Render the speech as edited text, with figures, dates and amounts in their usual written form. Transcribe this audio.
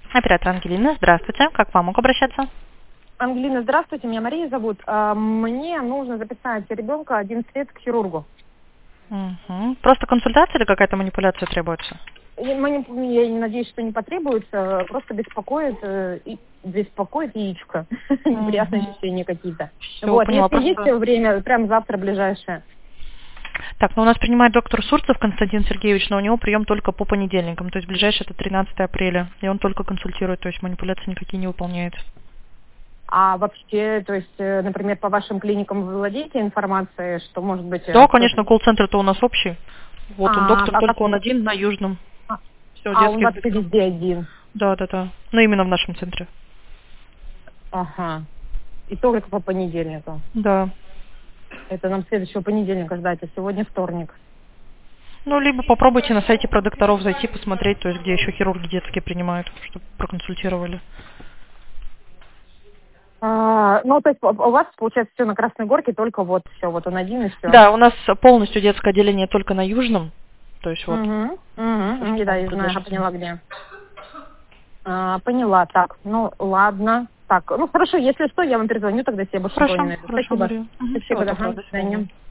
Оператор Ангелина, здравствуйте. Как к вам могу обращаться? Ангелина, здравствуйте, меня Мария зовут. Мне нужно записать ребенка 11 лет к хирургу. Угу. Просто консультация или какая-то манипуляция требуется? Я не надеюсь, что не потребуется, просто беспокоит яичко. Неприятные ощущения какие-то. Все, Вот, поняла. если есть время, прям завтра ближайшее. Так, ну у нас принимает доктор Сурцев Константин Сергеевич, но у него прием только по понедельникам, то есть ближайшее это 13 апреля, и он только консультирует, то есть манипуляции никакие не выполняет. А вообще, то есть, например, по вашим клиникам вы владеете информацией, что может быть... Да, конечно, колл-центр-то у нас общий. Вот он, доктор, только как... он один на Южном. Все, он детских... вообще везде один? Да. Ну, именно в нашем центре. Ага. И только по понедельникам? Да. Это нам следующего понедельника ждать, а сегодня вторник. Ну, либо попробуйте на сайте про докторов зайти, посмотреть, то есть где еще хирурги детские принимают, чтобы проконсультировали. Ну, то есть у вас, получается, все на Красной Горке, только вот все, вот он один и все. Да, у нас полностью детское отделение только на Южном, то есть вот. Да, я знаю, я поняла, где. Поняла, так, ну, ладно. Так, ну, хорошо, если что, я вам перезвоню, тогда себе больше никого не найду. Хорошо, Спасибо. Мария. Спасибо, Всего да, доброго, до свидания.